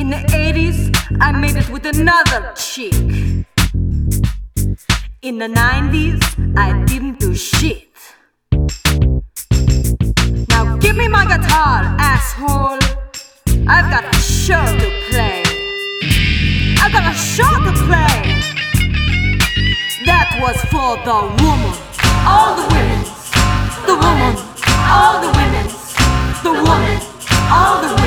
In the 80s, I made it with another chick. In the 90s, I didn't do shit. Now give me my guitar, asshole. I've got a show to play. I've got a show to play. That was for the woman. All the women. The woman. All the women. The woman. All the women.